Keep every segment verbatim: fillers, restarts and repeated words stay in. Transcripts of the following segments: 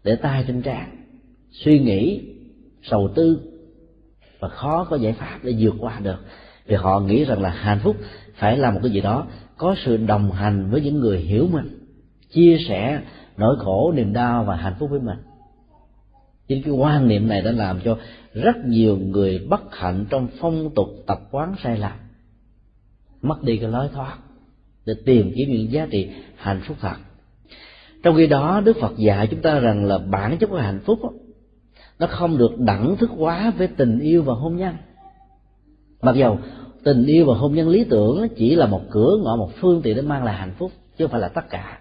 để tay trên trán, suy nghĩ, sầu tư và khó có giải pháp để vượt qua được, vì họ nghĩ rằng là hạnh phúc phải là một cái gì đó có sự đồng hành với những người hiểu mình, chia sẻ nỗi khổ, niềm đau và hạnh phúc với mình. Chính cái quan niệm này đã làm cho rất nhiều người bất hạnh trong phong tục tập quán sai lầm, mất đi cái lối thoát để tìm kiếm những giá trị hạnh phúc thật. Trong khi đó, Đức Phật dạy chúng ta rằng là bản chất của hạnh phúc đó, nó không được đẳng thức hóa với tình yêu và hôn nhân. Mặc dầu tình yêu và hôn nhân lý tưởng chỉ là một cửa ngõ, một phương tiện để mang lại hạnh phúc, chứ không phải là tất cả.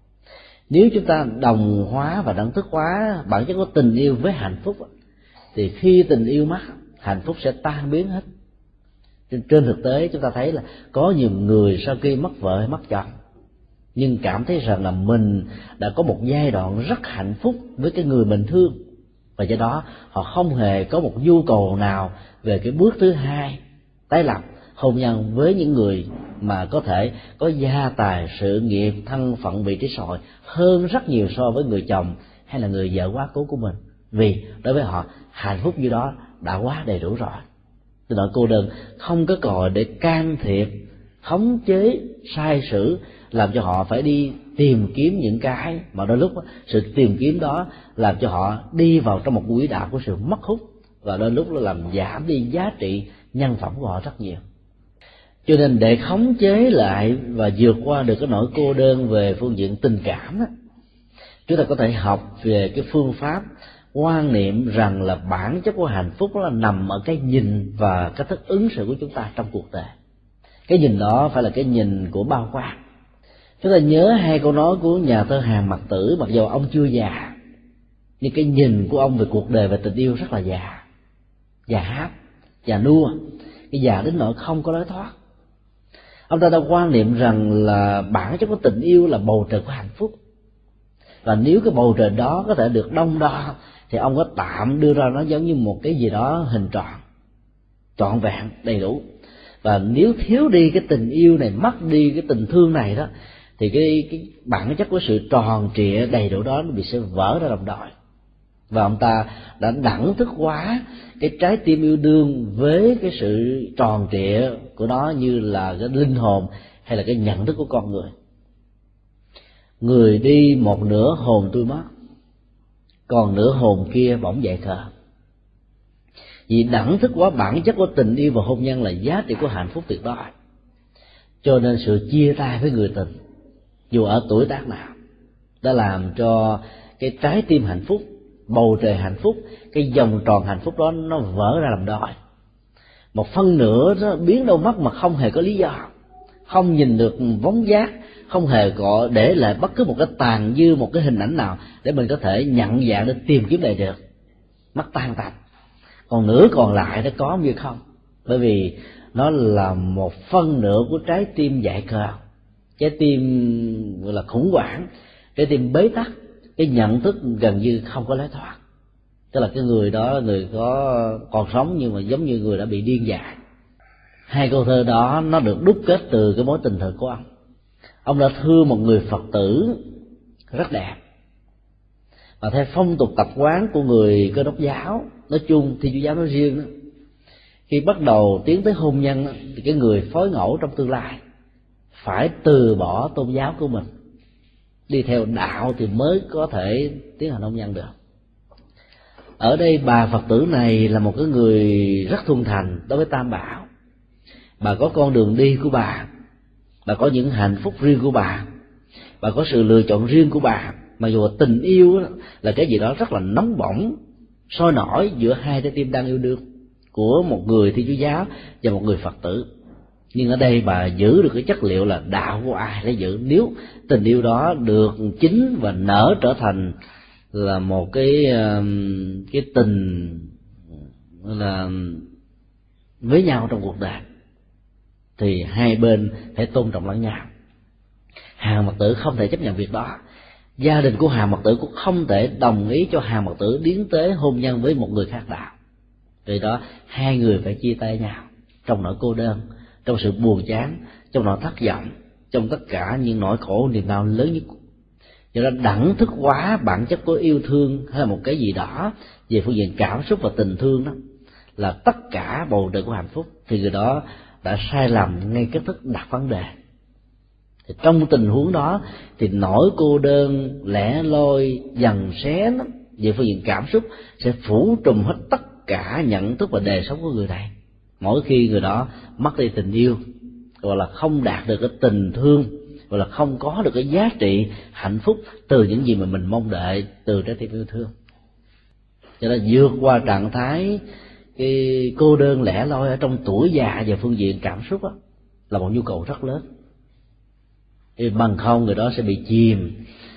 Nếu chúng ta đồng hóa và đẳng thức hóa bản chất của tình yêu với hạnh phúc, thì khi tình yêu mất, hạnh phúc sẽ tan biến hết. Trên thực tế chúng ta thấy là có nhiều người sau khi mất vợ hay mất chồng, nhưng cảm thấy rằng là mình đã có một giai đoạn rất hạnh phúc với cái người mình thương, và do đó họ không hề có một nhu cầu nào về cái bước thứ hai, tái lập hôn nhân với những người mà có thể có gia tài, sự nghiệp, thân phận, vị trí xã hội hơn rất nhiều so với người chồng hay là người vợ quá cố của mình. Vì đối với họ, hạnh phúc như đó đã quá đầy đủ rồi. Từ nỗi cô đơn không có còi để can thiệp, khống chế, sai sử, làm cho họ phải đi tìm kiếm những cái mà đôi lúc sự tìm kiếm đó làm cho họ đi vào trong một quỹ đạo của sự mất hút, và đôi lúc nó làm giảm đi giá trị nhân phẩm của họ rất nhiều. Cho nên để khống chế lại và vượt qua được cái nỗi cô đơn về phương diện tình cảm đó, chúng ta có thể học về cái phương pháp quan niệm rằng là bản chất của hạnh phúc là nằm ở cái nhìn và cách thức ứng xử của chúng ta trong cuộc đời. Cái nhìn đó phải là cái nhìn của bao quát. Chúng ta nhớ hai câu nói của nhà thơ Hàn Mặc Tử, mặc dù ông chưa già, nhưng cái nhìn của ông về cuộc đời và tình yêu rất là già, già hát, già nua, cái già đến nỗi không có lối thoát. Ông ta đã quan niệm rằng là bản chất của tình yêu là bầu trời của hạnh phúc, và nếu cái bầu trời đó có thể được đong đo thì ông có tạm đưa ra nó giống như một cái gì đó hình tròn, trọn vẹn, đầy đủ. Và nếu thiếu đi cái tình yêu này, mất đi cái tình thương này đó, thì cái, cái bản chất của sự tròn trịa đầy đủ đó nó bị sẽ vỡ ra làm đôi. Và ông ta đã đẳng thức hóa cái trái tim yêu đương với cái sự tròn trịa của nó như là cái linh hồn hay là cái nhận thức của con người. Người đi một nửa hồn tôi mất, còn nửa hồn kia bỗng dậy khờ. Vì đẳng thức hóa bản chất của tình yêu và hôn nhân là giá trị của hạnh phúc tuyệt đối, cho nên sự chia tay với người tình dù ở tuổi tác nào đã làm cho cái trái tim hạnh phúc, bầu trời hạnh phúc, cái vòng tròn hạnh phúc đó nó vỡ ra làm đôi. Một phân nửa nó biến đâu mất mà không hề có lý do, không nhìn được vóng giác, không hề có để lại bất cứ một cái tàn dư, một cái hình ảnh nào để mình có thể nhận dạng để tìm kiếm lại được, mất tan tành. Còn nửa còn lại nó có như không, bởi vì nó là một phân nửa của trái tim dại khờ, trái tim gọi là khủng hoảng, trái tim bế tắc, cái nhận thức gần như không có lối thoát. Tức là cái người đó, người có còn sống nhưng mà giống như người đã bị điên dại. Hai câu thơ đó nó được đúc kết từ cái mối tình thờ của ông. Ông đã thương một người Phật tử rất đẹp, và theo phong tục tập quán của người Cơ Đốc giáo nói chung, Thiên Chúa giáo nói riêng đó, khi bắt đầu tiến tới hôn nhân thì cái người phối ngẫu trong tương lai phải từ bỏ tôn giáo của mình, đi theo đạo thì mới có thể tiến hành hôn nhân được. Ở đây bà Phật tử này là một cái người rất thuần thành đối với Tam Bảo. Bà có con đường đi của bà, bà có những hạnh phúc riêng của bà, bà có sự lựa chọn riêng của bà. Mặc dù tình yêu là cái gì đó rất là nóng bỏng, sôi nổi giữa hai trái tim đang yêu đương của một người Thiên Chúa giáo và một người Phật tử, nhưng ở đây bà giữ được cái chất liệu là đạo của ai để giữ. Nếu tình yêu đó được chín và nở trở thành là một cái cái tình là với nhau trong cuộc đời, thì hai bên phải tôn trọng lẫn nhau. Hàng Mật Tử không thể chấp nhận việc đó, gia đình của Hàng Mật Tử cũng không thể đồng ý cho Hàng Mật Tử tiến tới hôn nhân với một người khác đạo. Vì đó hai người phải chia tay nhau trong nỗi cô đơn, trong sự buồn chán, trong nỗi thất vọng, trong tất cả những nỗi khổ niềm đau lớn nhất. cho nên đẳng thức hóa bản chất của yêu thương hay là một cái gì đó về phương diện cảm xúc và tình thương đó là tất cả bầu trời của hạnh phúc, thì người đó đã sai lầm ngay cách thức đặt vấn đề. Thì trong tình huống đó thì nỗi cô đơn lẻ loi dằn xé đó, về phương diện cảm xúc sẽ phủ trùm hết tất cả nhận thức và đời sống của người này. Mỗi khi người đó mất đi tình yêu, hoặc là không đạt được cái tình thương, hoặc là không có được cái giá trị hạnh phúc từ những gì mà mình mong đợi từ trái tim yêu thương, cho nên vượt qua trạng thái cái cô đơn lẻ loi ở trong tuổi già về phương diện cảm xúc đó, là một nhu cầu rất lớn. Thì bằng không người đó sẽ bị chìm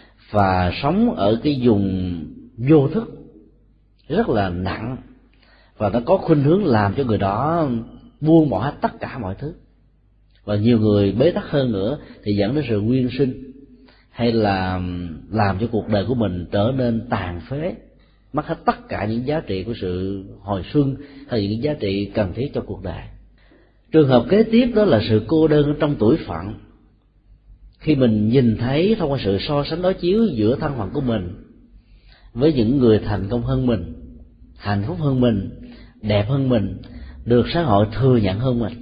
và sống ở cái vùng vô thức rất là nặng, và nó có khuynh hướng làm cho người đó buông bỏ hết tất cả mọi thứ. Và nhiều người bế tắc hơn nữa thì dẫn đến sự nguyên sinh, hay là làm cho cuộc đời của mình trở nên tàn phế, mất hết tất cả những giá trị của sự hồi xuân hay những giá trị cần thiết cho cuộc đời. Trường hợp kế tiếp đó là sự cô đơn trong tuổi phận. Khi mình nhìn thấy thông qua sự so sánh đối chiếu giữa thân phận của mình với những người thành công hơn mình, hạnh phúc hơn mình, đẹp hơn mình, được xã hội thừa nhận hơn mình,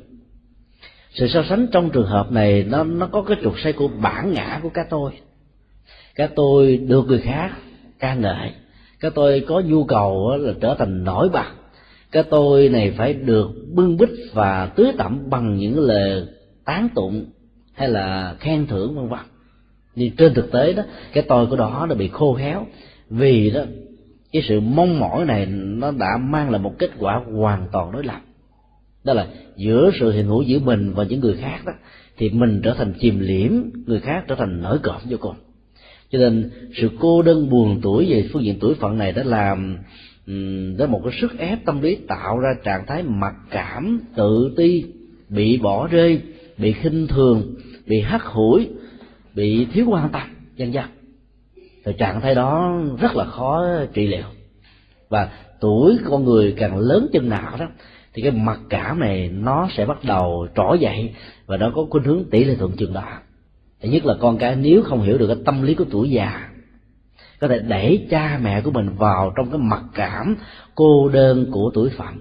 sự so sánh trong trường hợp này nó nó có cái trục xoay của bản ngã của cái tôi. Cái tôi được người khác ca ngợi, cái tôi có nhu cầu là trở thành nổi bật, cái tôi này phải được bưng bít và tưới tẩm bằng những lời tán tụng hay là khen thưởng vân vân. Nhưng trên thực tế đó, cái tôi của đó đã bị khô héo, vì đó cái sự mong mỏi này nó đã mang lại một kết quả hoàn toàn đối lập. Đó là giữa sự hiện hữu giữa mình và những người khác đó, thì mình trở thành chìm liễm, người khác trở thành nổi cộm vô cùng. Cho nên sự cô đơn buồn tuổi về phương diện tuổi phận này đã làm đó một cái sức ép tâm lý, tạo ra trạng thái mặc cảm, tự ti, bị bỏ rơi, bị khinh thường, bị hắt hủi, bị thiếu quan tâm, vân vân. Thì trạng thái đó rất là khó trị liệu. Và tuổi con người càng lớn chừng nào đó thì cái mặc cảm này nó sẽ bắt đầu trỗi dậy, và nó có khuynh hướng tỷ lệ thuận chừng đó. Thứ nhất là con cái nếu không hiểu được cái tâm lý của tuổi già, có thể đẩy cha mẹ của mình vào trong cái mặc cảm cô đơn của tuổi phận.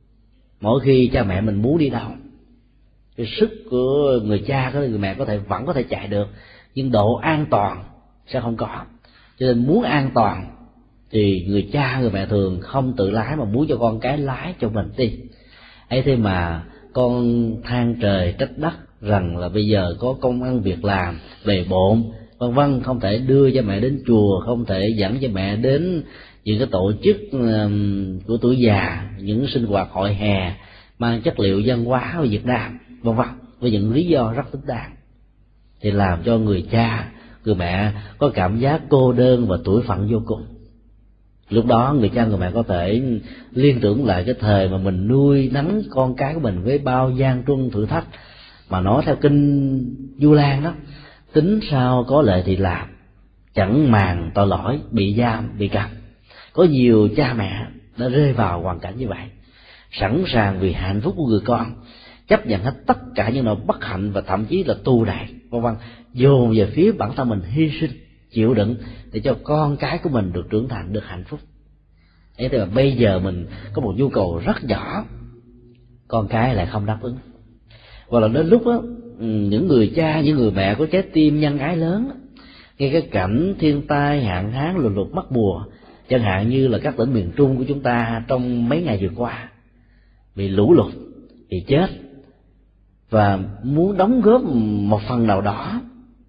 Mỗi khi cha mẹ mình muốn đi đâu, cái sức của người cha, của người mẹ có thể vẫn có thể chạy được, nhưng độ an toàn sẽ không có. Cho nên muốn an toàn thì người cha người mẹ thường không tự lái mà muốn cho con cái lái cho mình đi. ấy thế mà con than trời trách đất rằng là bây giờ có công ăn việc làm bề bộn vân vân, không thể đưa cho mẹ đến chùa, không thể dẫn cho mẹ đến những cái tổ chức của tuổi già, những sinh hoạt hội hè mang chất liệu văn hóa ở Việt Nam vân vân, với những lý do rất thích đáng, thì làm cho người cha người mẹ có cảm giác cô đơn và tủi phận vô cùng. Lúc đó người cha người mẹ có thể liên tưởng lại cái thời mà mình nuôi nấng con cái của mình với bao gian truân thử thách, mà nói theo kinh Du Lan đó, tính sao có lệ thì làm, chẳng màng tội lỗi, bị giam bị cầm. Có nhiều cha mẹ đã rơi vào hoàn cảnh như vậy, sẵn sàng vì hạnh phúc của người con chấp nhận hết tất cả những nỗi bất hạnh và thậm chí là tù đày vân vân, dồn về phía bản thân mình, hy sinh chịu đựng để cho con cái của mình được trưởng thành, được hạnh phúc. Thế thì mà bây giờ mình có một nhu cầu rất nhỏ, con cái lại không đáp ứng. Hoặc là đến lúc đó, những người cha, những người mẹ có trái tim nhân ái lớn, nghe cái cảnh thiên tai hạn hán lụt lụt mất mùa, chẳng hạn như là các tỉnh miền Trung của chúng ta trong mấy ngày vừa qua bị lũ lụt, bị chết, và muốn đóng góp một phần nào đó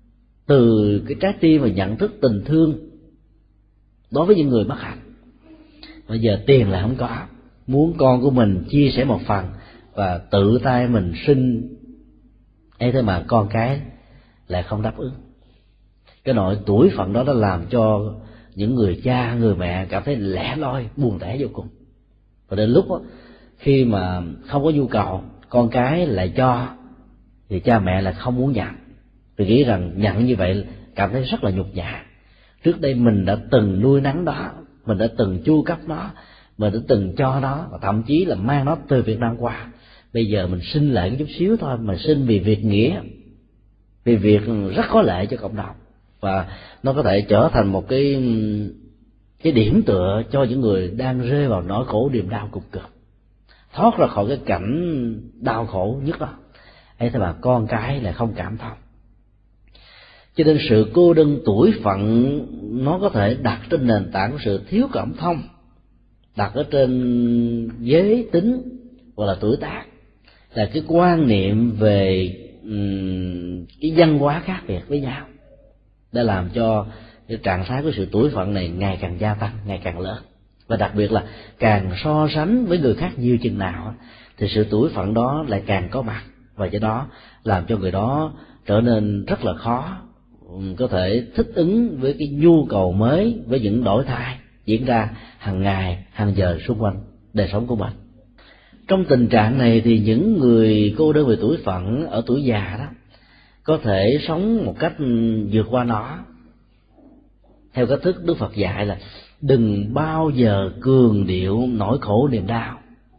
từ cái trái tim và nhận thức tình thương đối với những người bất hạnh. Bây giờ tiền là không có, muốn con của mình chia sẻ một phần và tự tay mình sinh, ấy thế mà con cái lại không đáp ứng. Cái nỗi tuổi phận đó đã làm cho những người cha người mẹ cảm thấy lẻ loi, buồn tẻ vô cùng. Và đến lúc đó, khi mà không có nhu cầu, con cái lại cho, thì cha mẹ lại không muốn nhận, vì nghĩ rằng nhận như vậy cảm thấy rất là nhục nhã. Trước đây mình đã từng nuôi nấng đó, mình đã từng chu cấp nó, mình đã từng cho nó, và thậm chí là mang nó từ Việt Nam qua. Bây giờ mình xin lại chút xíu thôi, mà xin vì việc nghĩa, vì việc rất có lợi cho cộng đồng, và nó có thể trở thành một cái cái điểm tựa cho những người đang rơi vào nỗi khổ niềm đau cùng cực, thoát ra khỏi cái cảnh đau khổ nhất đó. Ấy thế mà con cái lại không cảm thông, cho nên sự cô đơn tuổi phận nó có thể đặt trên nền tảng của sự thiếu cảm thông, đặt ở trên giới tính hoặc là tuổi tác, là cái quan niệm về um, cái văn hóa khác biệt với nhau, đã làm cho cái trạng thái của sự tuổi phận này ngày càng gia tăng, ngày càng lớn. Và đặc biệt là càng so sánh với người khác nhiều chừng nào thì sự tuổi phận đó lại càng có mặt, và do đó làm cho người đó trở nên rất là khó có thể thích ứng với cái nhu cầu mới, với những đổi thay diễn ra hàng ngày, hàng giờ xung quanh đời sống của mình. Trong tình trạng này thì những người cô đơn về tuổi phận ở tuổi già đó có thể sống một cách vượt qua nó theo cách thức Đức Phật dạy là đừng bao giờ cường điệu nỗi khổ niềm đau,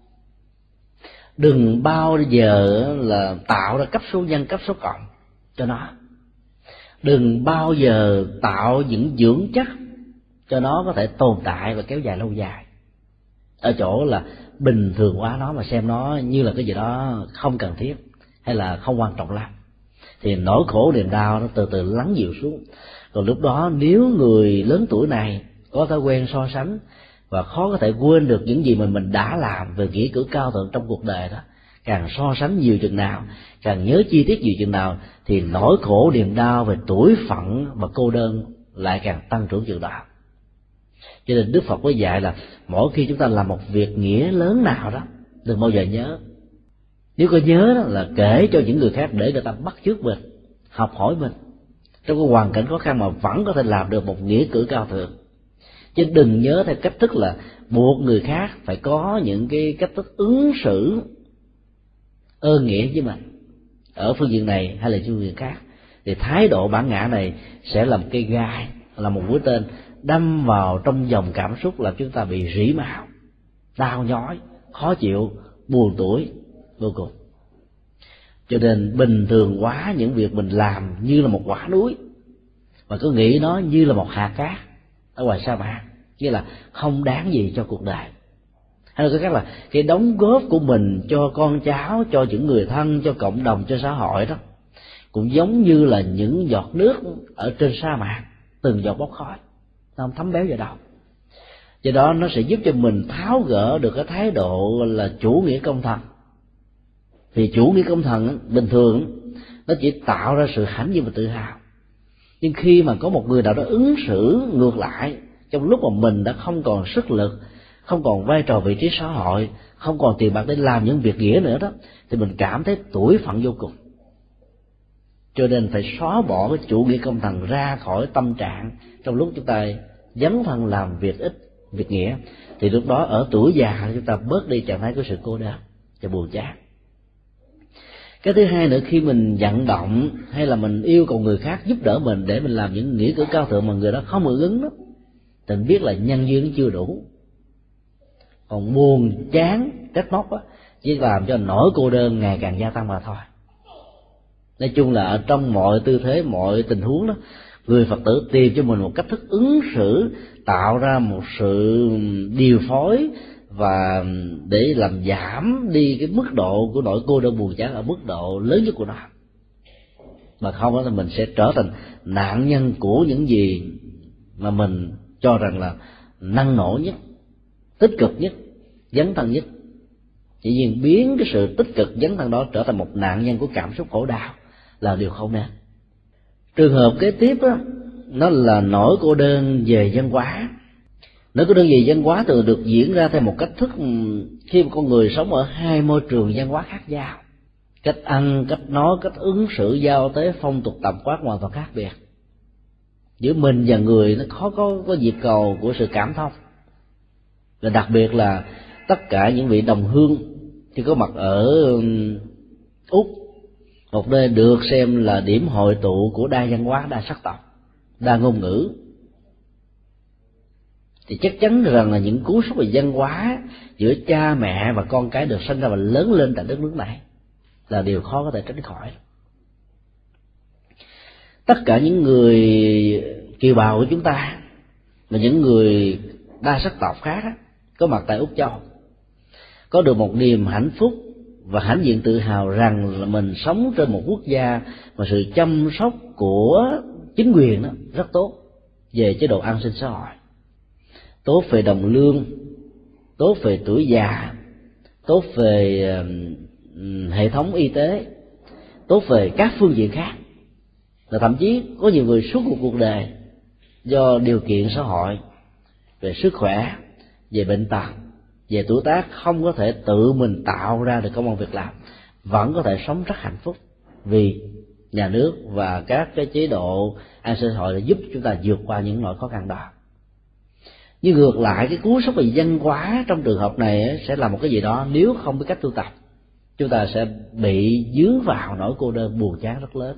đừng bao giờ là tạo ra cấp số nhân cấp số cộng cho nó, đừng bao giờ tạo những dưỡng chất cho nó có thể tồn tại và kéo dài lâu dài, ở chỗ là bình thường hóa nó mà xem nó như là cái gì đó không cần thiết hay là không quan trọng lắm, thì nỗi khổ niềm đau nó từ từ lắng dịu xuống. Còn lúc đó nếu người lớn tuổi này có thói quen so sánh và khó có thể quên được những gì mình mình đã làm về nghĩa cử cao thượng trong cuộc đời đó, càng so sánh nhiều chừng nào, càng nhớ chi tiết nhiều chừng nào, thì nỗi khổ niềm đau về tuổi phận và cô đơn lại càng tăng trưởng chừng đó. Cho nên Đức Phật có dạy là mỗi khi chúng ta làm một việc nghĩa lớn nào đó, đừng bao giờ nhớ. Nếu có nhớ đó là kể cho những người khác để người ta bắt chước mình, học hỏi mình trong cái hoàn cảnh khó khăn mà vẫn có thể làm được một nghĩa cử cao thượng. Chứ đừng nhớ theo cách thức là buộc người khác phải có những cái cách thức ứng xử ơn nghĩa với mình ở phương diện này hay là phương diện khác, thì thái độ bản ngã này sẽ là một cây gai, là một mũi tên đâm vào trong dòng cảm xúc, làm chúng ta bị rỉ máu, đau nhói, khó chịu, buồn tủi vô cùng. Cho nên bình thường hóa những việc mình làm như là một quả núi, và cứ nghĩ nó như là một hạt cát ở ngoài sa mạc, chứ là không đáng gì cho cuộc đời. Hay là cái khác là cái đóng góp của mình cho con cháu, cho những người thân, cho cộng đồng, cho xã hội đó, cũng giống như là những giọt nước ở trên sa mạc, từng giọt bốc khói, nó không thấm béo vào đâu. Do đó nó sẽ giúp cho mình tháo gỡ được cái thái độ là chủ nghĩa công thần. Thì chủ nghĩa công thần bình thường nó chỉ tạo ra sự hãnh diện và tự hào, nhưng khi mà có một người nào đó ứng xử ngược lại trong lúc mà mình đã không còn sức lực, không còn vai trò vị trí xã hội, không còn tiền bạc để làm những việc nghĩa nữa đó, thì mình cảm thấy tủi phận vô cùng. Cho nên phải xóa bỏ cái chủ nghĩa công thần ra khỏi tâm trạng trong lúc chúng ta dấn thân làm việc ích, việc nghĩa, thì lúc đó ở tuổi già chúng ta bớt đi trạng thái của sự cô đơn và buồn chán. Cái thứ hai nữa, khi mình vận động hay là mình yêu cầu người khác giúp đỡ mình để mình làm những nghĩa cử cao thượng mà người đó không hưởng ứng đó, thì mình biết là nhân duyên chưa đủ. Còn buồn chán trách móc á chỉ làm cho nỗi cô đơn ngày càng gia tăng mà thôi. Nói chung là ở trong mọi tư thế, mọi tình huống đó, người Phật tử tìm cho mình một cách thức ứng xử, tạo ra một sự điều phối và để làm giảm đi cái mức độ của nỗi cô đơn buồn chán ở mức độ lớn nhất của nó. Mà không đó thì mình sẽ trở thành nạn nhân của những gì mà mình cho rằng là năng nổ nhất, tích cực nhất, dấn thân nhất. Chỉ nhiên biến cái sự tích cực dấn thân đó trở thành một nạn nhân của cảm xúc khổ đau là điều không nên. Trường hợp kế tiếp đó, nó là nỗi cô đơn về văn hóa. Nỗi cô đơn về văn hóa thường được diễn ra theo một cách thức khi một con người sống ở hai môi trường văn hóa khác nhau. Cách ăn, cách nói, cách ứng xử, giao tế, phong tục tập quán hoàn toàn khác biệt. Giữa mình và người nó khó có, có nhịp cầu của sự cảm thông. Và đặc biệt là tất cả những vị đồng hương khi có mặt ở Úc, một nơi được xem là điểm hội tụ của đa văn hóa, đa sắc tộc, đa ngôn ngữ, thì chắc chắn rằng là những cú sốc về văn hóa giữa cha mẹ và con cái được sinh ra và lớn lên tại đất nước này là điều khó có thể tránh khỏi. Tất cả những người kiều bào của chúng ta và những người đa sắc tộc khác đó, có mặt tại Úc Châu có được một niềm hạnh phúc và hãnh diện tự hào rằng là mình sống trên một quốc gia mà sự chăm sóc của chính quyền đó rất tốt về chế độ an sinh xã hội, tốt về đồng lương, tốt về tuổi già, tốt về uh, hệ thống y tế, tốt về các phương diện khác. Và thậm chí có nhiều người suốt một cuộc đời do điều kiện xã hội về sức khỏe, về bệnh tật, về tuổi tác không có thể tự mình tạo ra được công ăn việc làm, vẫn có thể sống rất hạnh phúc vì nhà nước và các cái chế độ an sinh xã hội đã giúp chúng ta vượt qua những nỗi khó khăn đó. Nhưng ngược lại, cái cú sốc về văn hóa trong trường hợp này sẽ là một cái gì đó nếu không biết cách tu tập, chúng ta sẽ bị dướng vào nỗi cô đơn buồn chán rất lớn.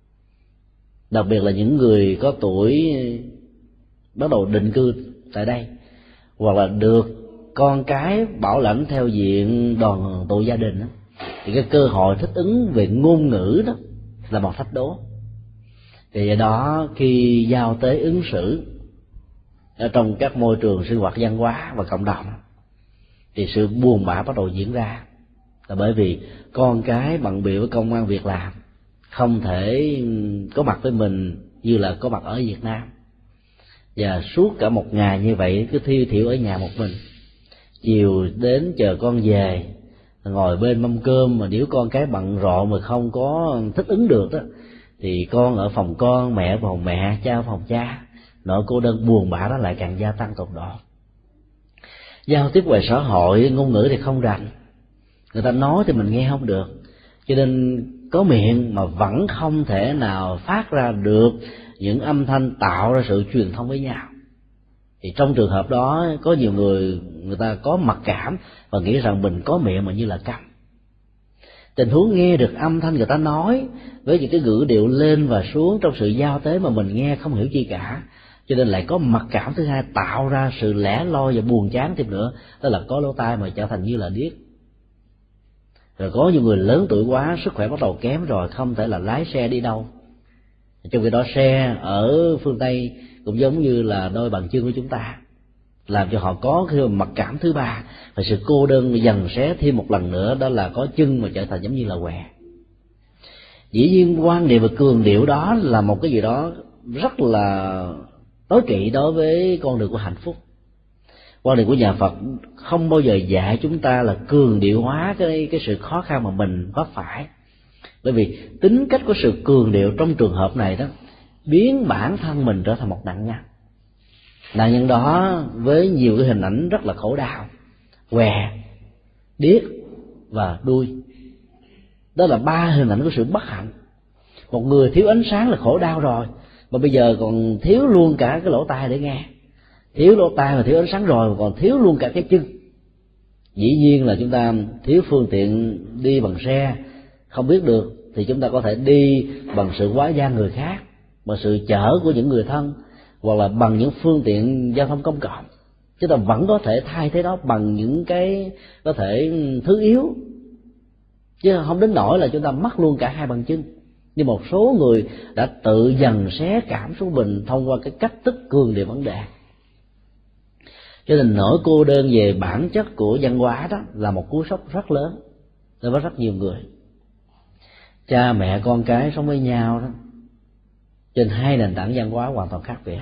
Đặc biệt là những người có tuổi bắt đầu định cư tại đây, hoặc là được con cái bảo lãnh theo diện đoàn tụ gia đình đó, thì cái cơ hội thích ứng về ngôn ngữ đó là một thách đố. Thì do đó khi giao tế ứng xử ở trong các môi trường sinh hoạt văn hóa và cộng đồng thì sự buồn bã bắt đầu diễn ra, là bởi vì con cái bận bịu với công ăn việc làm, không thể có mặt với mình như là có mặt ở Việt Nam, và suốt cả một ngày như vậy cứ thiêu thiểu ở nhà một mình. Chiều đến chờ con về, ngồi bên mâm cơm mà nếu con cái bận rộn mà không có thích ứng được đó, thì con ở phòng con, mẹ ở phòng mẹ, cha ở phòng cha, nỗi cô đơn buồn bã đó lại càng gia tăng tột độ. Giao tiếp ngoài xã hội, ngôn ngữ thì không rành, người ta nói thì mình nghe không được, cho nên có miệng mà vẫn không thể nào phát ra được những âm thanh tạo ra sự truyền thông với nhau. Thì trong trường hợp đó có nhiều người người ta có mặc cảm và nghĩ rằng mình có miệng mà như là câm. Tình huống nghe được âm thanh người ta nói với những cái ngữ điệu lên và xuống trong sự giao tế mà mình nghe không hiểu chi cả, cho nên lại có mặc cảm thứ hai, tạo ra sự lẻ loi và buồn chán thêm nữa, đó là có lỗ tai mà trở thành như là điếc. Rồi có nhiều người lớn tuổi quá, sức khỏe bắt đầu kém rồi, không thể là lái xe đi đâu. Trong khi đó xe ở phương Tây cũng giống như là đôi bàn chân của chúng ta, làm cho họ có cái mặc cảm thứ ba, và sự cô đơn dần xé thêm một lần nữa, đó là có chân mà trở thành giống như là què. Dĩ nhiên quan niệm và cường điệu đó là một cái gì đó rất là tối kỵ đối với con đường của hạnh phúc. Quan điểm của nhà Phật không bao giờ dạy chúng ta là cường điệu hóa cái cái sự khó khăn mà mình vấp phải, bởi vì tính cách của sự cường điệu trong trường hợp này đó biến bản thân mình trở thành một nạn nhân. Nạn nhân đó với nhiều cái hình ảnh rất là khổ đau: què, điếc và đuôi. Đó là ba hình ảnh của sự bất hạnh. Một người thiếu ánh sáng là khổ đau rồi, mà bây giờ còn thiếu luôn cả cái lỗ tai để nghe. Thiếu lỗ tai mà thiếu ánh sáng rồi mà còn thiếu luôn cả cái chân. Dĩ nhiên là chúng ta thiếu phương tiện đi bằng xe, không biết được thì chúng ta có thể đi bằng sự quá gian người khác, bằng sự chở của những người thân, hoặc là bằng những phương tiện giao thông công cộng. Chúng ta vẫn có thể thay thế đó bằng những cái có thể thứ yếu, chứ không đến nỗi là chúng ta mất luôn cả hai bàn chân. Nhưng một số người đã tự dần xé cảm xúc mình thông qua cái cách thức cường điệu vấn đề. Cho nên nỗi cô đơn về bản chất của văn hóa đó là một cú sốc rất lớn đối với rất nhiều người. Cha mẹ con cái sống với nhau đó trên hai nền tảng văn hóa hoàn toàn khác biệt.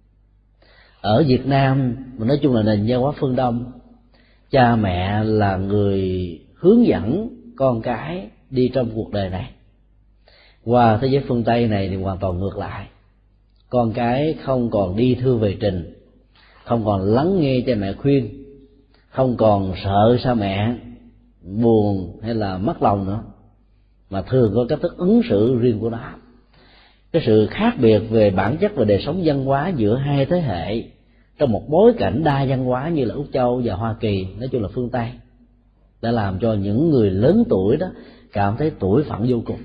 Ở Việt Nam, mình nói chung là nền văn hóa phương Đông, cha mẹ là người hướng dẫn con cái đi trong cuộc đời này. Qua thế giới phương Tây này thì hoàn toàn ngược lại. Con cái không còn đi thư về trình, không còn lắng nghe cha mẹ khuyên, không còn sợ sao mẹ buồn hay là mất lòng nữa, mà thường có cách thức ứng xử riêng của nó. Cái sự khác biệt về bản chất và đời sống văn hóa giữa hai thế hệ trong một bối cảnh đa văn hóa như là Úc Châu và Hoa Kỳ, nói chung là phương Tây, đã làm cho những người lớn tuổi đó cảm thấy tủi phận vô cùng,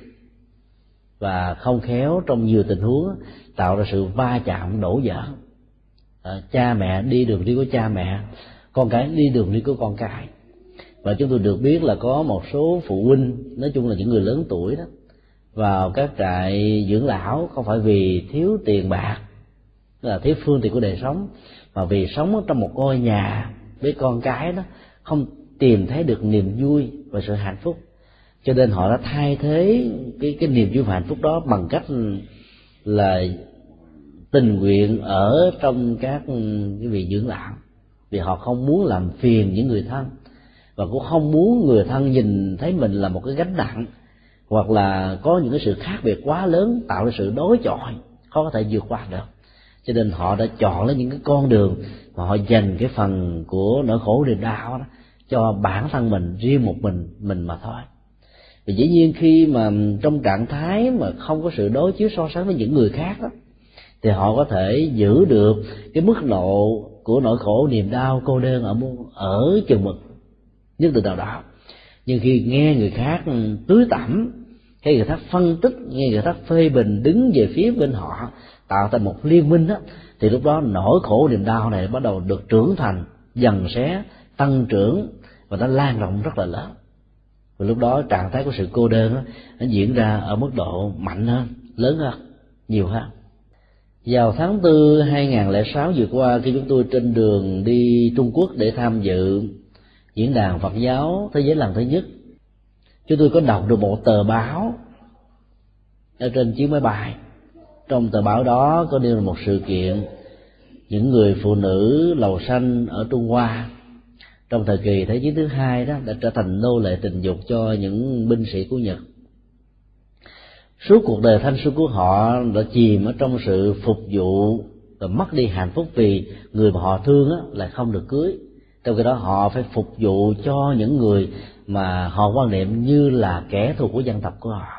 và không khéo trong nhiều tình huống tạo ra sự va chạm đổ vỡ. À, cha mẹ đi đường riêng của cha mẹ, con cái đi đường riêng của con cái. Và chúng tôi được biết là có một số phụ huynh, nói chung là những người lớn tuổi đó, vào các trại dưỡng lão không phải vì thiếu tiền bạc, là thiếu phương tiện của đời sống, mà vì sống trong một ngôi nhà với con cái đó không tìm thấy được niềm vui và sự hạnh phúc, cho nên họ đã thay thế cái cái niềm vui và hạnh phúc đó bằng cách là tình nguyện ở trong các cái vị dưỡng lão, vì họ không muốn làm phiền những người thân, và cũng không muốn người thân nhìn thấy mình là một cái gánh nặng, hoặc là có những cái sự khác biệt quá lớn tạo ra sự đối chọi khó có thể vượt qua được. Cho nên họ đã chọn lấy những cái con đường mà họ dành cái phần của nỗi khổ niềm đau đó cho bản thân mình, riêng một mình mình mà thôi. Vì dĩ nhiên khi mà trong trạng thái mà không có sự đối chiếu so sánh với những người khác đó, thì họ có thể giữ được cái mức độ của nỗi khổ niềm đau cô đơn ở ở chừng mực nhất từ nào đó. Nhưng khi nghe người khác tưới tẩm, hay người khác phân tích, nghe người khác phê bình đứng về phía bên họ, tạo thành một liên minh đó, thì lúc đó nỗi khổ niềm đau này bắt đầu được trưởng thành, dần xé, tăng trưởng, và nó lan rộng rất là lớn. Và lúc đó trạng thái của sự cô đơn đó, nó diễn ra ở mức độ mạnh hơn, lớn hơn, nhiều hơn. Vào tháng tư hai nghìn lẻ sáu vừa qua, khi chúng tôi trên đường đi Trung Quốc để tham dự diễn đàn Phật giáo thế giới lần thứ nhất, chúng tôi có đọc được một tờ báo ở trên chiếc máy bay. Trong tờ báo đó có nêu một sự kiện những người phụ nữ lầu xanh ở Trung Hoa trong thời kỳ Thế chiến thứ hai đó đã trở thành nô lệ tình dục cho những binh sĩ của Nhật. Suốt cuộc đời thanh xuân của họ đã chìm ở trong sự phục vụ và mất đi hạnh phúc, vì người mà họ thương á lại không được cưới. Trong khi đó họ phải phục vụ cho những người mà họ quan niệm như là kẻ thù của dân tộc của họ.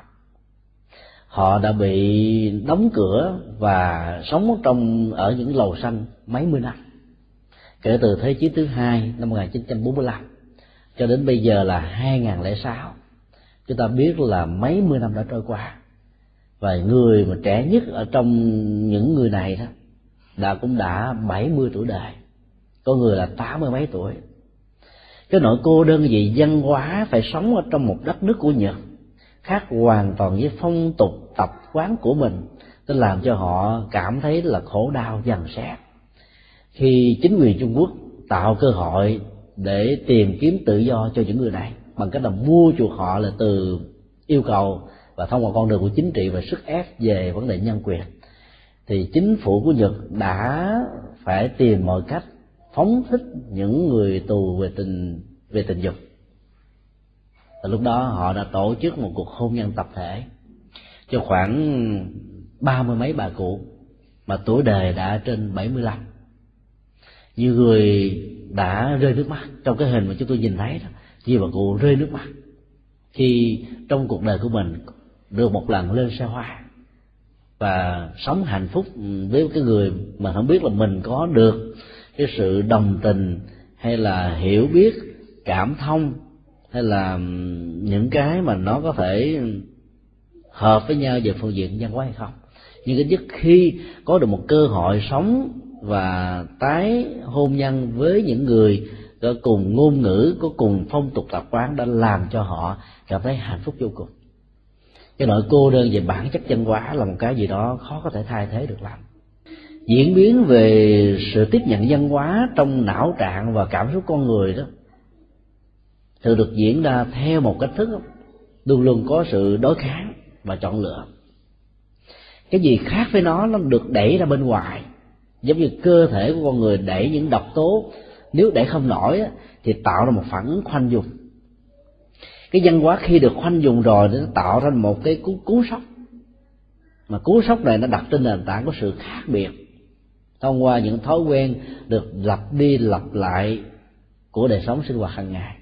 Họ đã bị đóng cửa và sống trong ở những lầu xanh mấy mươi năm, kể từ Thế chiến thứ hai năm một nghìn chín trăm bốn mươi lăm cho đến bây giờ là hai nghìn lẻ sáu. Chúng ta biết là mấy mươi năm đã trôi qua, và người mà trẻ nhất ở trong những người này đó đã cũng đã bảy mươi tuổi đời, có người là tám mươi mấy tuổi. Cái nỗi cô đơn vì văn hóa phải sống ở trong một đất nước của Nhật khác hoàn toàn với phong tục tập quán của mình, nó làm cho họ cảm thấy là khổ đau dằn xé. Khi chính quyền Trung Quốc tạo cơ hội để tìm kiếm tự do cho những người này bằng cách là mua chuộc họ là từ yêu cầu và thông qua con đường của chính trị và sức ép về vấn đề nhân quyền, thì chính phủ của Nhật đã phải tìm mọi cách phóng thích những người tù về tình về tình dục. Và lúc đó họ đã tổ chức một cuộc hôn nhân tập thể cho khoảng ba mươi mấy bà cụ mà tuổi đời đã trên bảy mươi lăm. Nhiều người đã rơi nước mắt trong cái hình mà chúng tôi nhìn thấy đó. Nhiều bà cụ rơi nước mắt khi trong cuộc đời của mình được một lần lên xe hoa và sống hạnh phúc với cái người mà không biết là mình có được cái sự đồng tình hay là hiểu biết, cảm thông, hay là những cái mà nó có thể hợp với nhau về phương diện văn hóa hay không. Nhưng cái nhất khi có được một cơ hội sống và tái hôn nhân với những người có cùng ngôn ngữ, có cùng phong tục tập quán, đã làm cho họ cảm thấy hạnh phúc vô cùng. Cái nỗi cô đơn về bản chất văn hóa là một cái gì đó khó có thể thay thế được lắm. Diễn biến về sự tiếp nhận văn hóa trong não trạng và cảm xúc con người đó thường được diễn ra theo một cách thức luôn luôn có sự đối kháng và chọn lựa. Cái gì khác với nó nó được đẩy ra bên ngoài, giống như cơ thể của con người đẩy những độc tố, nếu đẩy không nổi thì tạo ra một phản ứng khoanh vùng. Cái văn hóa khi được khoanh vùng rồi nó tạo ra một cái cú, cú sốc, mà cú sốc này nó đặt trên nền tảng của sự khác biệt thông qua những thói quen được lặp đi lặp lại của đời sống sinh hoạt hàng ngày.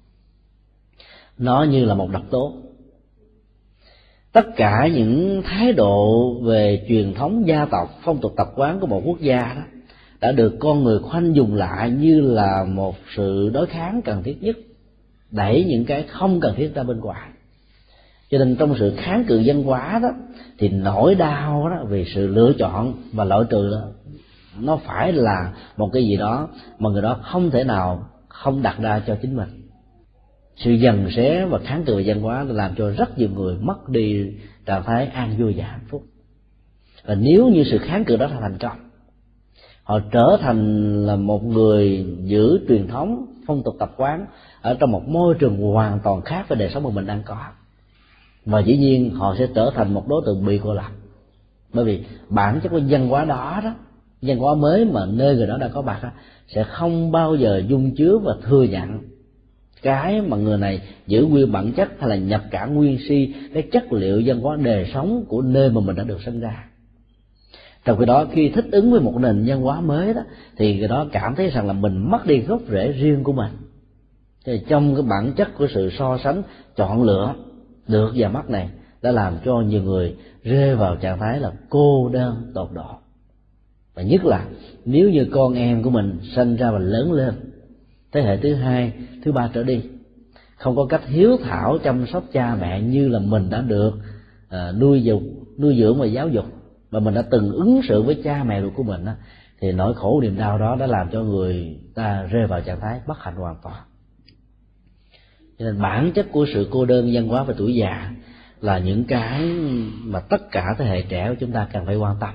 Nó như là một độc tố. Tất cả những thái độ về truyền thống gia tộc, phong tục tập quán của một quốc gia đó đã được con người khoanh vùng lại như là một sự đối kháng cần thiết nhất, đẩy những cái không cần thiết ra bên ngoài. Cho nên trong sự kháng cự văn hóa đó thì nỗi đau đó vì sự lựa chọn và loại trừ đó nó phải là một cái gì đó mà người đó không thể nào không đặt ra cho chính mình. Sự dần xé và kháng cự về văn hóa đã làm cho rất nhiều người mất đi trạng thái an vui và hạnh phúc. Và nếu như sự kháng cự đó là thành công, họ trở thành là một người giữ truyền thống, phong tục tập quán ở trong một môi trường hoàn toàn khác với đời sống mà mình đang có, và dĩ nhiên họ sẽ trở thành một đối tượng bị cô lập. Bởi vì bản chất của văn hóa đó đó, văn hóa mới mà nơi người đó đã có mặt đó, sẽ không bao giờ dung chứa và thừa nhận cái mà người này giữ nguyên bản chất hay là nhập cả nguyên si cái chất liệu văn hóa đời sống của nơi mà mình đã được sinh ra. Trong khi đó khi thích ứng với một nền văn hóa mới đó, thì người đó cảm thấy rằng là mình mất đi gốc rễ riêng của mình. Thì trong cái bản chất của sự so sánh chọn lựa được và mất này đã làm cho nhiều người rơi vào trạng thái là cô đơn tột độ. Và nhất là nếu như con em của mình sinh ra và lớn lên thế hệ thứ hai, thứ ba trở đi, không có cách hiếu thảo chăm sóc cha mẹ như là mình đã được uh, nuôi dưỡng, nuôi dưỡng và giáo dục, và mình đã từng ứng xử với cha mẹ của mình đó, thì nỗi khổ niềm đau đó đã làm cho người ta rơi vào trạng thái bất hạnh hoàn toàn. Cho nên bản chất của sự cô đơn, văn hóa và tuổi già là những cái mà tất cả thế hệ trẻ của chúng ta cần phải quan tâm.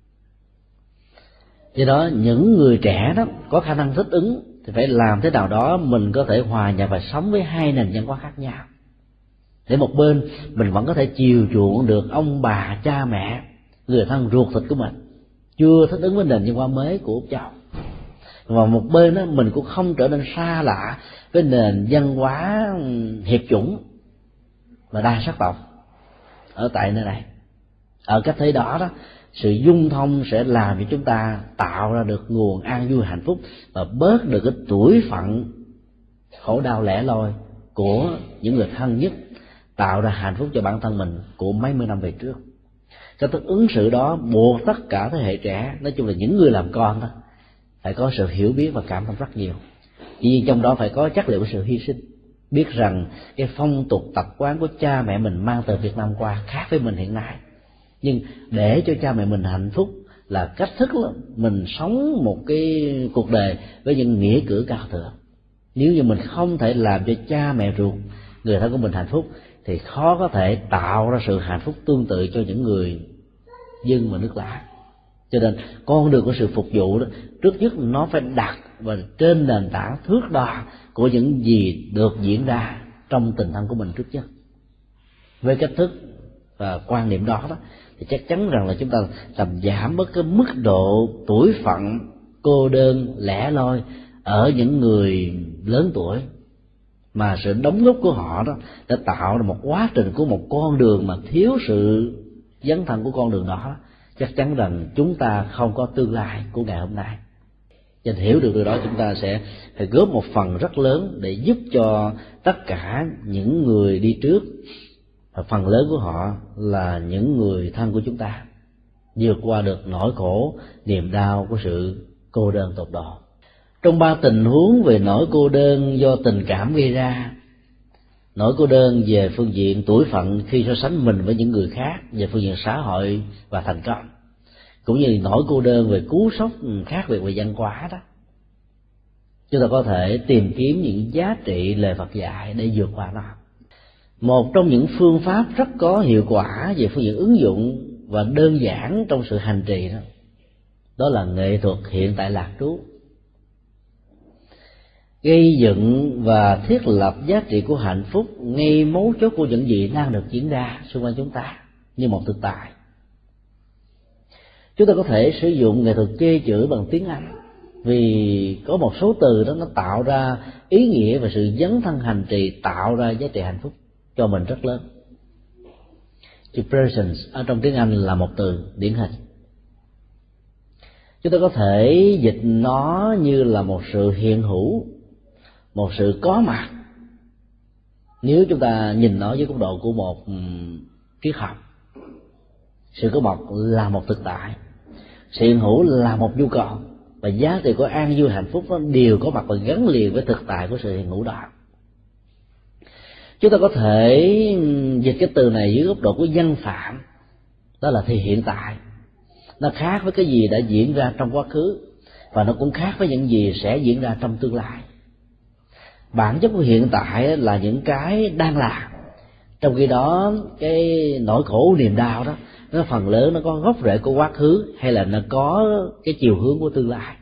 Do đó những người trẻ đó có khả năng thích ứng thì phải làm thế nào đó mình có thể hòa nhập và sống với hai nền văn hóa khác nhau. Để một bên mình vẫn có thể chiều chuộng được ông bà, cha mẹ, người thân ruột thịt của mình, chưa thích ứng với nền văn hóa mới của Úc Châu. Và một bên đó, mình cũng không trở nên xa lạ với nền văn hóa hiệp chủng và đa sắc tộc ở tại nơi này. Ở cách thế đó đó, sự dung thông sẽ làm cho chúng ta tạo ra được nguồn an vui hạnh phúc và bớt được cái tuổi phận khổ đau lẻ loi của những người thân nhất, tạo ra hạnh phúc cho bản thân mình của mấy mươi năm về trước. Cái thức ứng xử đó buộc tất cả thế hệ trẻ, nói chung là những người làm con đó, phải có sự hiểu biết và cảm thông rất nhiều. Tuy nhiên trong đó phải có chất liệu của sự hy sinh, biết rằng cái phong tục tập quán của cha mẹ mình mang từ Việt Nam qua khác với mình hiện nay, nhưng để cho cha mẹ mình hạnh phúc là cách thức là mình sống một cái cuộc đời với những nghĩa cử cao thượng. Nếu như mình không thể làm cho cha mẹ ruột, người thân của mình hạnh phúc, thì khó có thể tạo ra sự hạnh phúc tương tự cho những người dân và nước lạ. Cho nên con đường của sự phục vụ đó, trước nhất nó phải đặt vào trên nền tảng thước đo của những gì được diễn ra trong tình thân của mình trước nhất. Với cách thức và quan niệm đó, đó thì chắc chắn rằng là chúng ta làm giảm bớt cái mức độ tuổi phận cô đơn lẻ loi ở những người lớn tuổi, mà sự đóng góp của họ đó đã tạo ra một quá trình của một con đường mà thiếu sự dấn thân của con đường đó, chắc chắn rằng chúng ta không có tương lai của ngày hôm nay. Cho nên hiểu được điều đó, chúng ta sẽ phải góp một phần rất lớn để giúp cho tất cả những người đi trước, và phần lớn của họ là những người thân của chúng ta, vượt qua được nỗi khổ niềm đau của sự cô đơn tột độ. Trong ba tình huống về nỗi cô đơn do tình cảm gây ra, nỗi cô đơn về phương diện tuổi phận khi so sánh mình với những người khác về phương diện xã hội và thành công, cũng như nỗi cô đơn về cú sốc khác biệt về văn hóa đó, chúng ta có thể tìm kiếm những giá trị lời Phật dạy để vượt qua nó. Một trong những phương pháp rất có hiệu quả về phương diện ứng dụng và đơn giản trong sự hành trì đó, đó là nghệ thuật hiện tại lạc trú. Gây dựng và thiết lập giá trị của hạnh phúc ngay mấu chốt của những gì đang được diễn ra xung quanh chúng ta như một thực tại. Chúng ta có thể sử dụng nghệ thuật chê chữ bằng tiếng Anh, vì có một số từ đó nó tạo ra ý nghĩa và sự dấn thân hành trì, tạo ra giá trị hạnh phúc cho mình rất lớn. Chữ presence ở trong tiếng Anh là một từ điển hình. Chúng ta có thể dịch nó như là một sự hiện hữu, một sự có mặt, nếu chúng ta nhìn nó với góc độ của một triết học. Sự có mặt là một thực tại, sự hiện hữu là một nhu cầu, và giá trị của an vui hạnh phúc nó đều có mặt và gắn liền với thực tại của sự hiện hữu đó. Chúng ta có thể dịch cái từ này dưới góc độ của danh phạm, đó là thì hiện tại. Nó khác với cái gì đã diễn ra trong quá khứ, và nó cũng khác với những gì sẽ diễn ra trong tương lai. bản chất của hiện tại là những cái đang làm, trong khi đó cái nỗi khổ niềm đau đó nó phần lớn nó có gốc rễ của quá khứ hay là nó có cái chiều hướng của tương lai.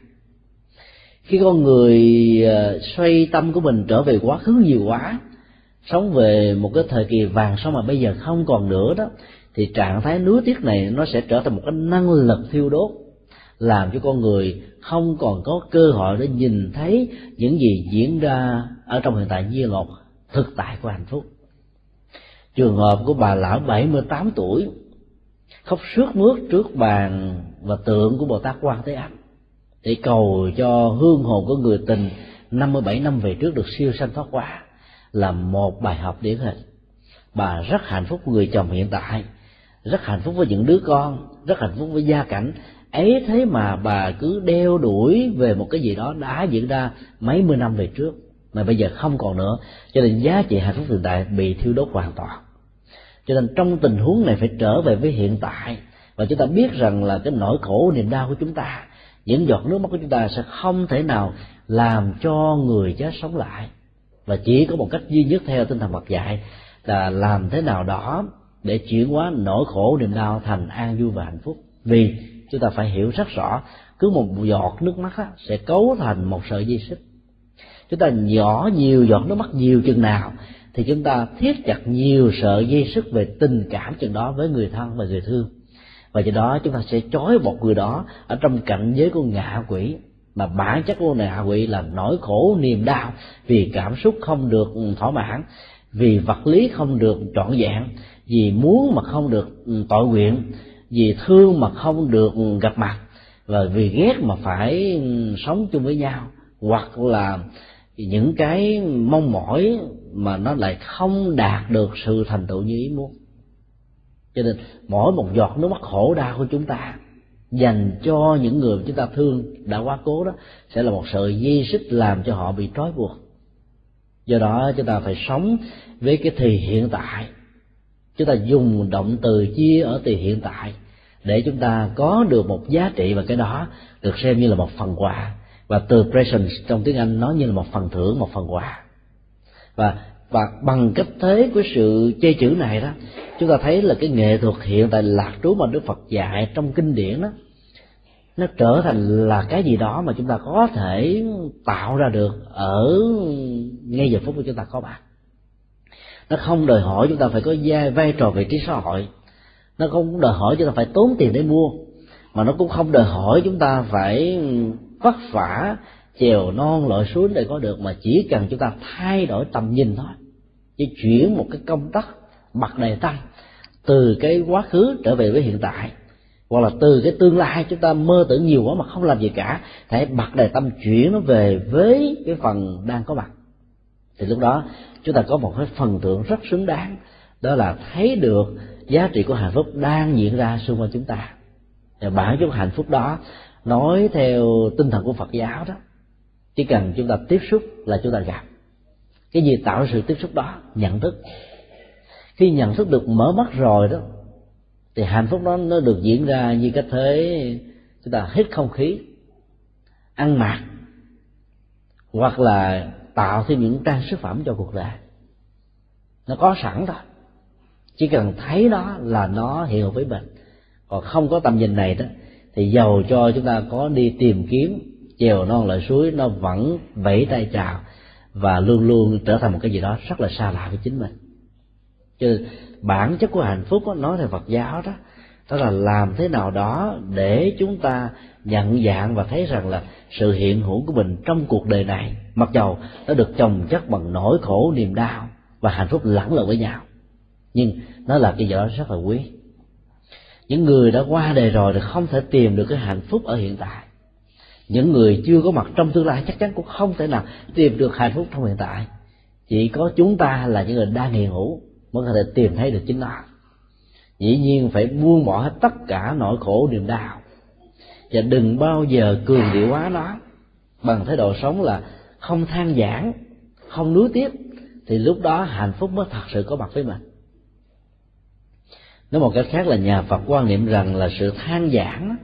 Khi con người xoay tâm của mình trở về quá khứ nhiều quá, sống về một cái thời kỳ vàng sau mà bây giờ không còn nữa đó, thì trạng thái nuối tiếc này nó sẽ trở thành một cái năng lực thiêu đốt, làm cho con người không còn có cơ hội để nhìn thấy những gì diễn ra ở trong hiện tại như một thực tại của hạnh phúc. Trường hợp của bà lão bảy mươi tám tuổi khóc sướt mướt trước bàn và tượng của Bồ Tát Quan Thế Âm để cầu cho hương hồn của người tình năm mươi bảy năm về trước được siêu sanh thoát hóa, là một bài học điển hình. Bà rất hạnh phúc với người chồng hiện tại, rất hạnh phúc với những đứa con, rất hạnh phúc với gia cảnh ấy, thế mà bà cứ đeo đuổi về một cái gì đó đã diễn ra mấy mươi năm về trước mà bây giờ không còn nữa, cho nên giá trị hạnh phúc hiện tại bị thiêu đốt hoàn toàn. Cho nên trong tình huống này phải trở về với hiện tại, và chúng ta biết rằng là cái nỗi khổ niềm đau của chúng ta, những giọt nước mắt của chúng ta sẽ không thể nào làm cho người chết sống lại, và chỉ có một cách duy nhất theo tinh thần Phật dạy là làm thế nào đó để chuyển hóa nỗi khổ niềm đau thành an vui và hạnh phúc. Vì chúng ta phải hiểu rất rõ, cứ một giọt nước mắt á, sẽ cấu thành một sợi dây xích. Chúng ta nhỏ nhiều giọt nước mắt nhiều chừng nào thì chúng ta thiết chặt nhiều sợi dây xích về tình cảm chừng đó với người thân và người thương, và do đó chúng ta sẽ trói buộc người đó ở trong cảnh giới của ngạ quỷ, mà bản chất của ngạ quỷ là nỗi khổ niềm đau vì cảm xúc không được thỏa mãn, vì vật lý không được trọn vẹn, vì muốn mà không được tội nguyện, vì thương mà không được gặp mặt, và vì ghét mà phải sống chung với nhau, hoặc là những cái mong mỏi mà nó lại không đạt được sự thành tựu như ý muốn. Cho nên mỗi một giọt nước mắt khổ đau của chúng ta dành cho những người mà chúng ta thương đã quá cố đó sẽ là một sợi dây xích làm cho họ bị trói buộc. Do đó chúng ta phải sống với cái thì hiện tại. Chúng ta dùng động từ chia ở thì hiện tại để chúng ta có được một giá trị, và cái đó được xem như là một phần quà. Và từ present trong tiếng Anh nói như là một phần thưởng, một phần quà. Và và bằng cách thế của sự chê chữ này đó, chúng ta thấy là cái nghệ thuật hiện tại lạc trú mà Đức Phật dạy trong kinh điển đó, nó trở thành là cái gì đó mà chúng ta có thể tạo ra được ở ngay giờ phút của chúng ta có mặt. Nó không đòi hỏi chúng ta phải có vai trò vị trí xã hội, nó không đòi hỏi chúng ta phải tốn tiền để mua, mà nó cũng không đòi hỏi chúng ta phải vất vả chèo non lội suối để có được, mà chỉ cần chúng ta thay đổi tầm nhìn thôi, chỉ chuyển một cái công tắc bật đề tâm từ cái quá khứ trở về với hiện tại, hoặc là từ cái tương lai chúng ta mơ tưởng nhiều quá mà không làm gì cả, hãy bật đề tâm chuyển nó về với cái phần đang có mặt, thì lúc đó chúng ta có một cái phần thưởng rất xứng đáng, đó là thấy được giá trị của hạnh phúc đang diễn ra xung quanh chúng ta. Và bản chất hạnh phúc đó nói theo tinh thần của Phật giáo đó, chỉ cần chúng ta tiếp xúc là chúng ta gặp. Cái gì tạo ra sự tiếp xúc đó? Nhận thức. Khi nhận thức được mở mắt rồi đó, thì hạnh phúc đó nó được diễn ra như cách thế chúng ta hít không khí, ăn mặc, hoặc là tạo thêm những trang sức phẩm cho cuộc đời. Nó có sẵn thôi, chỉ cần thấy nó là nó hiện hữu với mình. Còn không có tầm nhìn này đó, thì dầu cho chúng ta có đi tìm kiếm chèo non lội suối, nó vẫn vẫy tay chào và luôn luôn trở thành một cái gì đó rất là xa lạ với chính mình. Chứ bản chất của hạnh phúc đó, nói theo Phật giáo đó, đó là làm thế nào đó để chúng ta nhận dạng và thấy rằng là sự hiện hữu của mình trong cuộc đời này, mặc dầu nó được chồng chất bằng nỗi khổ niềm đau và hạnh phúc lẫn lộn với nhau, nhưng nó là cái gì đó rất là quý. Những người đã qua đời rồi thì không thể tìm được cái hạnh phúc ở hiện tại. Những người chưa có mặt trong tương lai chắc chắn cũng không thể nào tìm được hạnh phúc trong hiện tại. Chỉ có chúng ta là những người đang hiện hữu mới có thể tìm thấy được chính nó. Dĩ nhiên phải buông bỏ hết tất cả nỗi khổ niềm đau, và đừng bao giờ cường điệu hóa nó bằng thái độ sống là không than vãn, không nuối tiếc, thì lúc đó hạnh phúc mới thật sự có mặt với mình. Nói một cách khác là nhà Phật quan niệm rằng là sự than vãn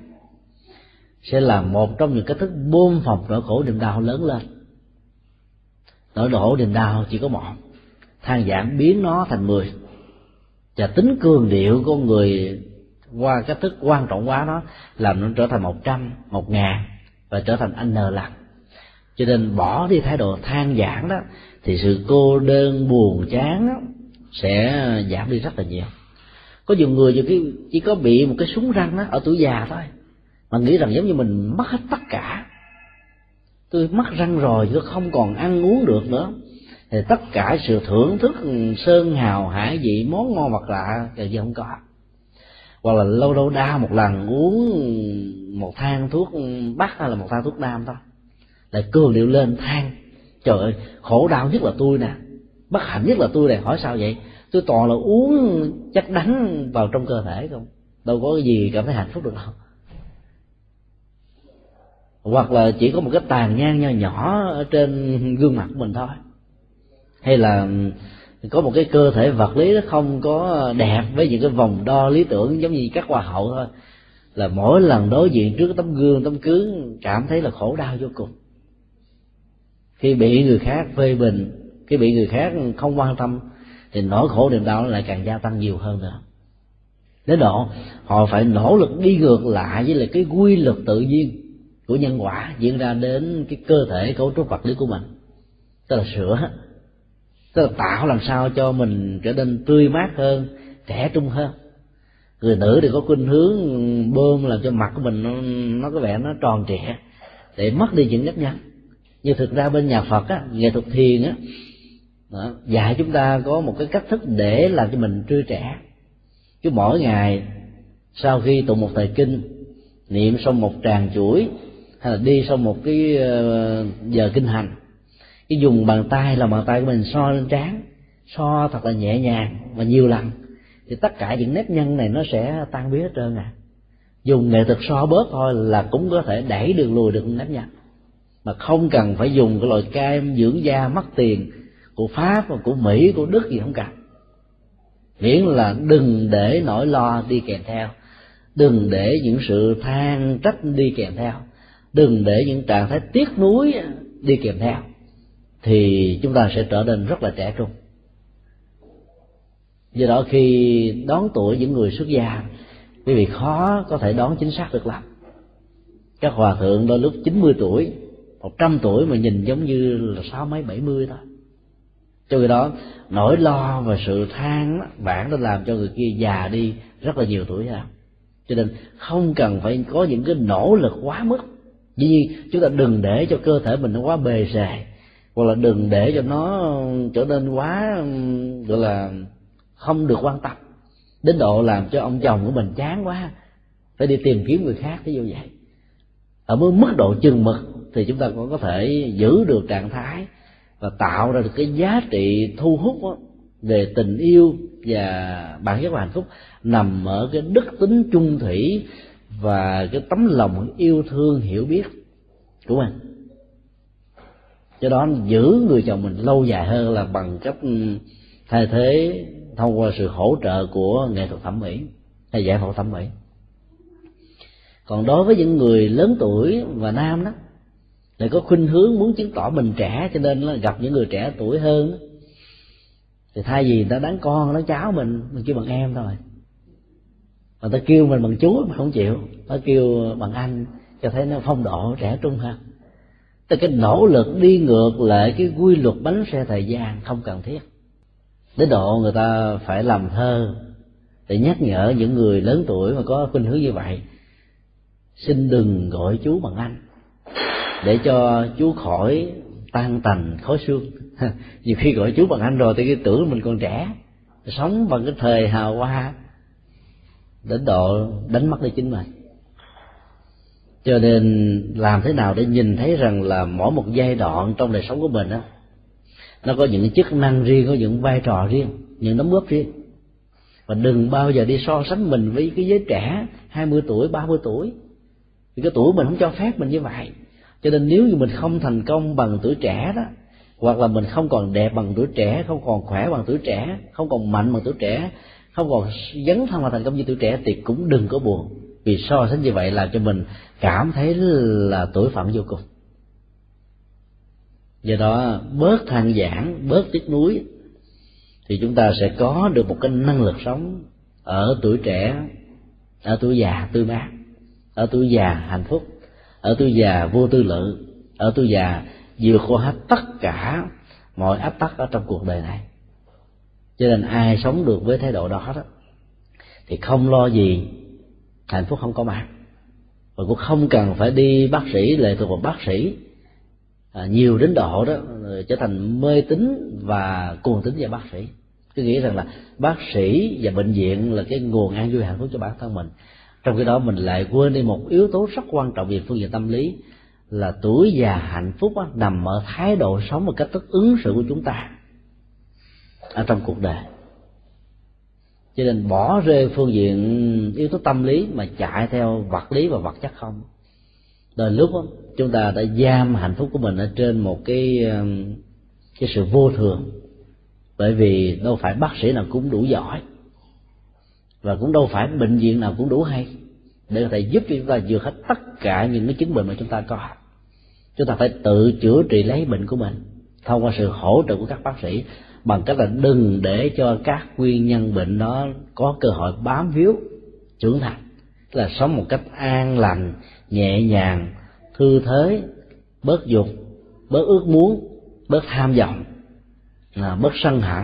sẽ là một trong những cách thức bơm phồng nỗi khổ niềm đau lớn lên. nỗi khổ niềm đau chỉ có một, than vãn biến nó thành mười. Và tính cường điệu của người qua cách thức quan trọng quá nó làm nó trở thành một trăm, một ngàn và trở thành n lần. Cho nên bỏ đi thái độ than vãn đó thì sự cô đơn buồn chán đó sẽ giảm đi rất là nhiều. Có nhiều người nhiều khi chỉ có bị một cái súng răng đó ở tuổi già thôi mà nghĩ rằng giống như mình mất hết tất cả. Tôi mất răng rồi tôi không còn ăn uống được nữa, thì tất cả sự thưởng thức sơn hào hải vị món ngon vật lạ giờ gì không có. Hoặc là lâu lâu đau một lần uống một thang thuốc bắc hay là một thang thuốc nam thôi, lại cường điệu lên than trời ơi khổ đau nhất là tôi nè, bất hạnh nhất là tôi này. Hỏi sao vậy? Tôi toàn là uống chất đắng vào trong cơ thể không, đâu có cái gì cảm thấy hạnh phúc được đâu. Hoặc là chỉ có một cái tàn nhang nho nhỏ ở trên gương mặt của mình thôi, hay là có một cái cơ thể vật lý nó không có đẹp với những cái vòng đo lý tưởng giống như các hoa hậu thôi, là mỗi lần đối diện trước tấm gương tấm cưới cảm thấy là khổ đau vô cùng. Khi bị người khác phê bình, khi bị người khác không quan tâm thì nỗi khổ niềm đau nó lại càng gia tăng nhiều hơn nữa. Đến độ họ phải nỗ lực đi ngược lại với lại cái quy luật tự nhiên của nhân quả diễn ra đến cái cơ thể cấu trúc vật lý của mình, tức là sửa, tức là tạo làm sao cho mình trở nên tươi mát hơn, trẻ trung hơn. Người nữ thì có khuynh hướng bơm làm cho mặt của mình nó, nó có vẻ nó tròn trịa để mất đi những nếp nhăn. Nhưng thực ra bên nhà Phật á, nghệ thuật thiền á, đó, dạy chúng ta có một cái cách thức để làm cho mình tươi trẻ. Cứ mỗi ngày sau khi tụng một thời kinh, niệm xong một tràng chuỗi, hay là đi xong một cái giờ kinh hành, cái dùng bàn tay là bàn tay của mình so lên trán, so thật là nhẹ nhàng và nhiều lần, thì tất cả những nếp nhăn này nó sẽ tan biến hết trơn à. Dùng nghệ thuật so bớt thôi là cũng có thể đẩy được lùi được nếp nhăn, mà không cần phải dùng cái loại kem dưỡng da mắc tiền của Pháp, của Mỹ, của Đức gì không cần. Miễn là đừng để nỗi lo đi kèm theo, đừng để những sự than trách đi kèm theo, đừng để những trạng thái tiếc nuối đi kèm theo, thì chúng ta sẽ trở nên rất là trẻ trung. Do đó khi đón tuổi những người xuất gia, quý vị khó có thể đón chính xác được lắm. Các hòa thượng đôi lúc chín mươi tuổi, một trăm tuổi mà nhìn giống như là sáu mấy bảy mươi thôi. Cho cái đó nỗi lo và sự than bản đã làm cho người kia già đi rất là nhiều tuổi ra. Cho nên không cần phải có những cái nỗ lực quá mức. Dĩ nhiên chúng ta đừng để cho cơ thể mình nó quá bề rề, hoặc là đừng để cho nó trở nên quá gọi là không được quan tâm, đến độ làm cho ông chồng của mình chán quá phải đi tìm kiếm người khác. Ví dụ vậy, ở mức độ chừng mực thì chúng ta cũng có thể giữ được trạng thái và tạo ra được cái giá trị thu hút về tình yêu và bản chất của hạnh phúc nằm ở cái đức tính chung thủy và cái tấm lòng yêu thương hiểu biết của mình. Do đó giữ người chồng mình lâu dài hơn là bằng cách thay thế thông qua sự hỗ trợ của nghệ thuật thẩm mỹ hay giải phẫu thẩm mỹ. Còn đối với những người lớn tuổi và nam đó, lại có khuynh hướng muốn chứng tỏ mình trẻ, cho nên là gặp những người trẻ tuổi hơn thì thay vì người ta đáng con đáng cháu mình, mình kêu bằng em thôi. Người ta kêu mình bằng chú mà không chịu, nó kêu bằng anh cho thấy nó phong độ trẻ trung hơn. Tức cái nỗ lực đi ngược lại cái quy luật bánh xe thời gian không cần thiết, đến độ người ta phải làm thơ để nhắc nhở những người lớn tuổi mà có khuynh hướng như vậy: xin đừng gọi chú bằng anh, để cho chú khỏi tan tành khói xương. Nhiều khi gọi chú bằng anh rồi thì cái tưởng mình còn trẻ, sống bằng cái thời hào hoa, đến độ đánh mất đi chính mình. Cho nên làm thế nào để nhìn thấy rằng là mỗi một giai đoạn trong đời sống của mình đó, nó có những chức năng riêng, có những vai trò riêng, những đóng góp riêng. Và đừng bao giờ đi so sánh mình với cái giới trẻ hai mươi tuổi, ba mươi tuổi, vì cái tuổi mình không cho phép mình như vậy. Cho nên nếu như mình không thành công bằng tuổi trẻ đó, hoặc là mình không còn đẹp bằng tuổi trẻ, không còn khỏe bằng tuổi trẻ, không còn mạnh bằng tuổi trẻ, không còn dấn thân vào thành công như tuổi trẻ, thì cũng đừng có buồn, vì so sánh như vậy làm cho mình cảm thấy là tuổi phận vô cùng. Do đó bớt than vãn, bớt tiếc nuối, thì chúng ta sẽ có được một cái năng lực sống ở tuổi trẻ, ở tuổi già tươi mát, ở tuổi già hạnh phúc, ở tuổi già vô tư lự, ở tuổi già vượt qua hết tất cả mọi áp tắc ở trong cuộc đời này. Cho nên ai sống được với thái độ đó, đó thì không lo gì hạnh phúc không có mặt, và cũng không cần phải đi bác sĩ, lệ thuộc vào bác sĩ à, nhiều đến độ đó trở thành mê tín và cuồng tín vào bác sĩ. Cứ nghĩ rằng là bác sĩ và bệnh viện là cái nguồn an vui hạnh phúc cho bản thân mình. Trong khi đó mình lại quên đi một yếu tố rất quan trọng về phương diện tâm lý, là tuổi già hạnh phúc đó, nằm ở thái độ sống và cách thức ứng xử của chúng ta ở trong cuộc đời. Cho nên bỏ rơi phương diện yếu tố tâm lý mà chạy theo vật lý và vật chất không, đôi lúc đó, chúng ta đã giam hạnh phúc của mình ở trên một cái cái sự vô thường. Bởi vì đâu phải bác sĩ nào cũng đủ giỏi, và cũng đâu phải bệnh viện nào cũng đủ hay để có thể giúp cho chúng ta vượt hết tất cả những cái chứng bệnh mà chúng ta có. Chúng ta phải tự chữa trị lấy bệnh của mình thông qua sự hỗ trợ của các bác sĩ, bằng cách là đừng để cho các nguyên nhân bệnh đó có cơ hội bám víu trưởng thành, tức là sống một cách an lành, nhẹ nhàng, thư thế, bớt dục, bớt ước muốn, bớt tham vọng, bớt sân hận,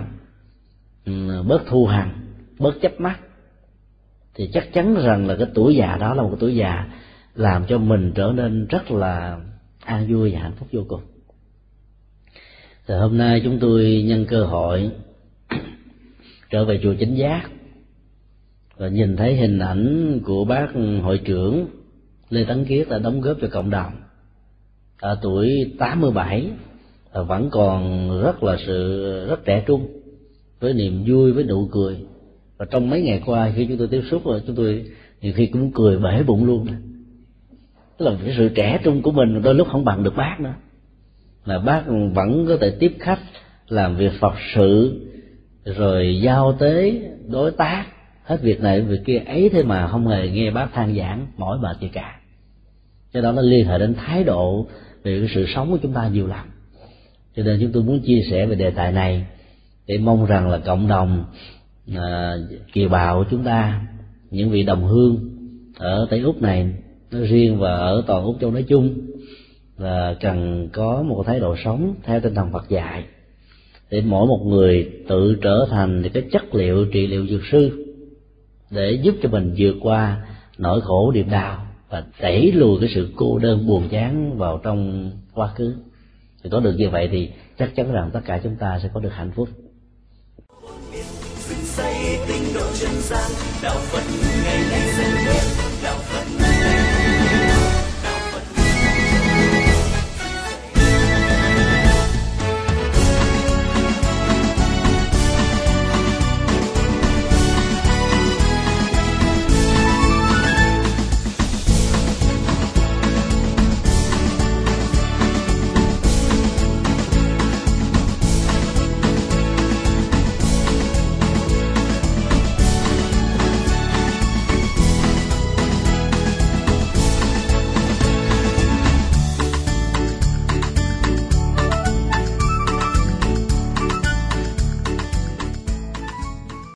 bớt thù hằn, bớt chấp mắc. Thì chắc chắn rằng là cái tuổi già đó là một cái tuổi già làm cho mình trở nên rất là an vui và hạnh phúc vô cùng. Thì hôm nay chúng tôi nhân cơ hội trở về chùa Chánh Giác và nhìn thấy hình ảnh của bác hội trưởng Lê Tấn Kiết đã đóng góp cho cộng đồng ở tuổi tám mươi bảy và vẫn còn rất là sự rất trẻ trung, với niềm vui, với nụ cười. Và trong mấy ngày qua khi chúng tôi tiếp xúc rồi, chúng tôi nhiều khi cũng cười bể bụng luôn. Tức là cái sự trẻ trung của mình đôi lúc không bằng được bác nữa, là bác vẫn có thể tiếp khách, làm việc Phật sự, rồi giao tế đối tác, hết việc này việc kia ấy, thế mà không hề nghe bác than vãn mỏi mệt gì cả. Cho đó nó liên hệ đến thái độ về cái sự sống của chúng ta nhiều lắm. Cho nên chúng tôi muốn chia sẻ về đề tài này để mong rằng là cộng đồng à, kiều bào của chúng ta, những vị đồng hương ở Tây Úc này nói riêng và ở toàn Úc Châu nói chung, là cần có một thái độ sống theo tinh thần Phật dạy, để mỗi một người tự trở thành cái chất liệu trị liệu dược sư, để giúp cho mình vượt qua nỗi khổ niềm đau và đẩy lùi cái sự cô đơn buồn chán vào trong quá khứ. Thì có được như vậy thì chắc chắn rằng tất cả chúng ta sẽ có được hạnh phúc. Say tinh độ chân gian đạo Phật ngày nay dân biết đạo Phật